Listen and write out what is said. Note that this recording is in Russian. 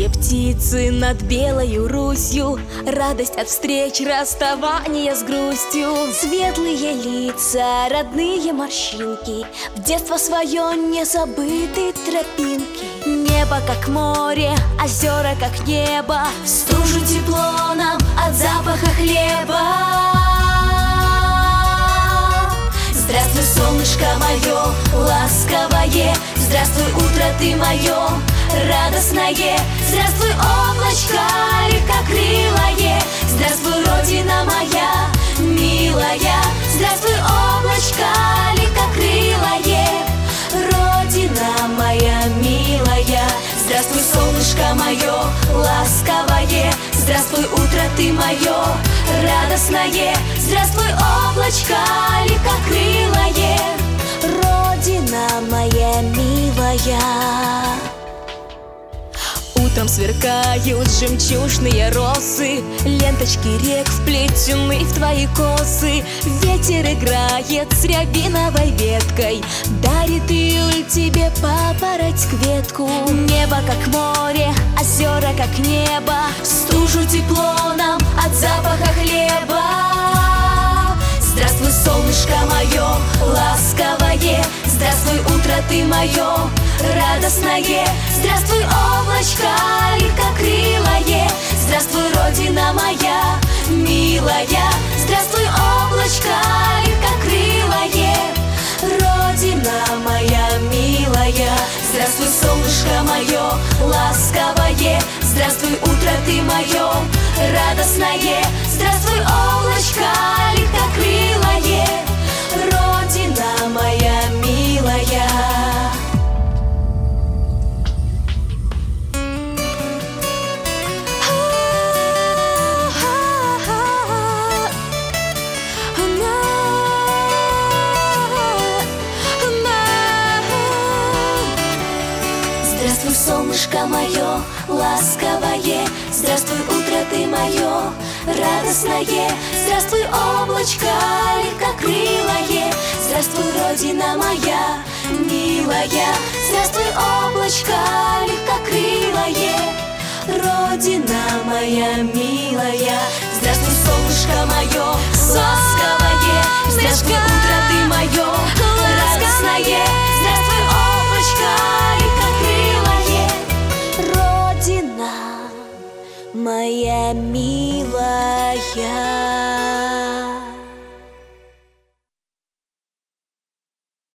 Пели птицы над белою Русью, радость от встреч, расставания с грустью. Светлые лица, родные морщинки, в детство свое незабытые тропинки. Небо как море, озера как небо, в стужу тепло нам от запаха хлеба. Здравствуй, солнышко мое ласковое, здравствуй, утро ты мое радостное. Здравствуй, облачко легкокрылое, здравствуй, родина моя милая. Здравствуй, облачко легкокрылое, родина моя милая. Здравствуй, солнышко мое ласковое, здравствуй, утро ты мое радостное. Здравствуй, облачко легкокрылое, родина моя милая. Утром сверкают жемчужные росы, ленточки рек вплетены в твои косы. Ветер играет с рябиновой веткой, дарит июль тебе папороть ветку. Небо как море, озера как небо, в стужу тепло нам от запаха хлеба. Здравствуй, солнышко мое ласковое, здравствуй, утро ты мое радостное. Здравствуй, облачко легкокрылое, здравствуй, родина моя милая. Здравствуй, облачко легкокрылое, родина моя милая. Здравствуй, солнышко мое ласковое, здравствуй, утро ты мое радостное. Здравствуй, облачко легкокрылое, родина моя милая. Здравствуй, солнышко мое ласковое, здравствуй, утро ты мое радостное. Здравствуй, облачко легкокрылое, здравствуй, родина моя милая. Здравствуй, облачко легкокрылое, родина моя милая. Здравствуй, солнышко мое ласковое, здравствуй, утро ты мое радостное. Здравствуй, облачко легкокрылое, родина моя милая.